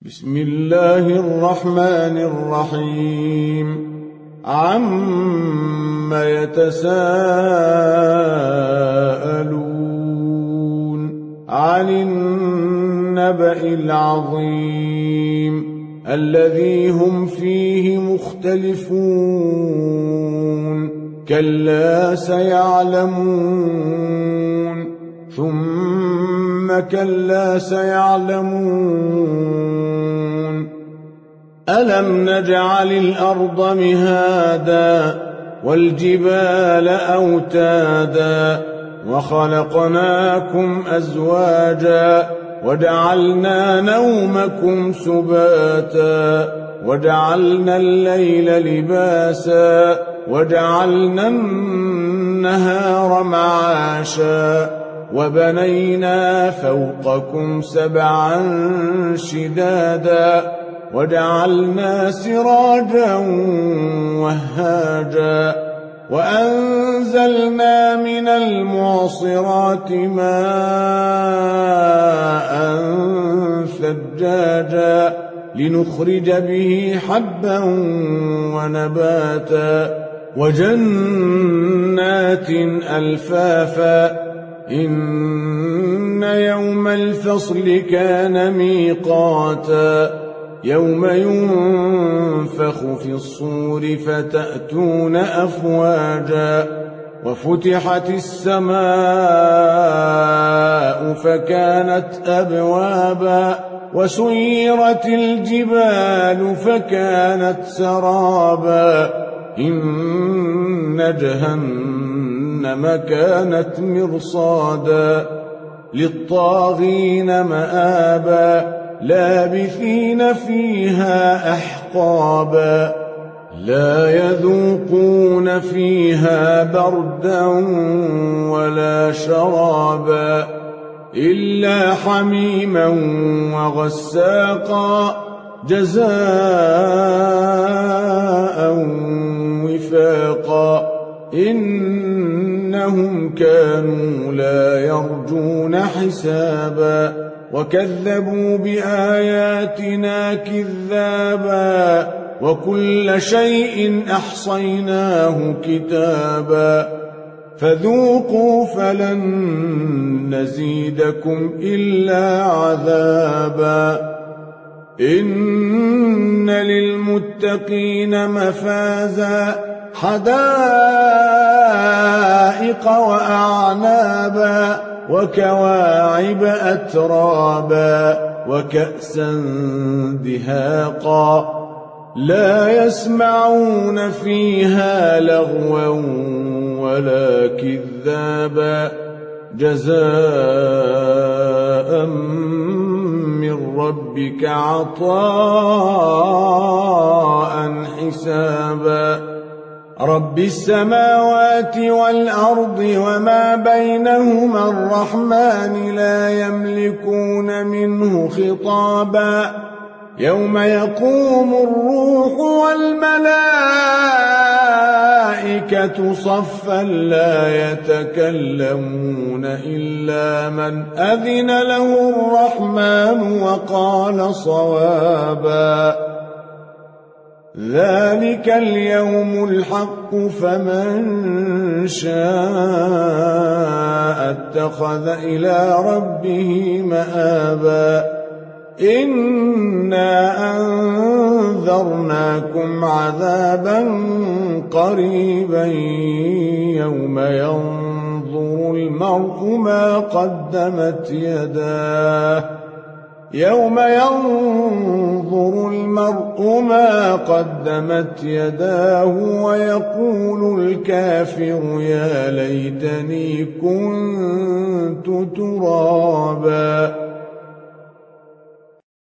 بسم الله الرحمن الرحيم عم يتساءلون عن النبأ العظيم الذي هم فيه مختلفون كلا سيعلمون ثم كلا سيعلمون ألم نجعل الأرض مهادا والجبال أوتادا وخلقناكم أزواجا وجعلنا نومكم سباتا وجعلنا الليل لباسا وجعلنا النهار معاشا وبنينا فوقكم سبعا شدادا وجعلنا سراجا وهاجا وأنزلنا من المعصرات ماء ثجاجا لنخرج به حبا ونباتا وجنات ألفافا إن يوم الفصل كان ميقاتا يوم ينفخ في الصور فتأتون أفواجا وفتحت السماء فكانت أبوابا وسيرت الجبال فكانت سرابا إن جهنم كانت مرصادا للطاغين مآبا لابثين فيها أحقابا لا يذوقون فيها بردا ولا شرابا إلا حميما وغساقا جزاء وفاقا إنهم كانوا لا يرجون حسابا وكذبوا بآياتنا كذابا وكل شيء أحصيناه كتابا فذوقوا فلن نزيدكم إلا عذابا إن للمتقين مفازا حدائق وأعنابا وكواعب أترابا وكأسا دهاقا لا يسمعون فيها لغوا ولا كذابا جزاء من ربك عطاء حسابا رب السماوات والأرض وما بينهما الرحمن لا يملكون منه خطابا يوم يقوم الروح والملائكة صفا لا يتكلمون إلا من أذن له الرحمن وقال صوابا ذلك اليوم الحق فمن شاء اتخذ إلى ربه مآبا إنا أنذرناكم عذابا قريبا يوم ينظر المرء ما قدمت يداه يوم ينظر المرء ما قدمت يداه ويقول الكافر يا ليتني كنت ترابا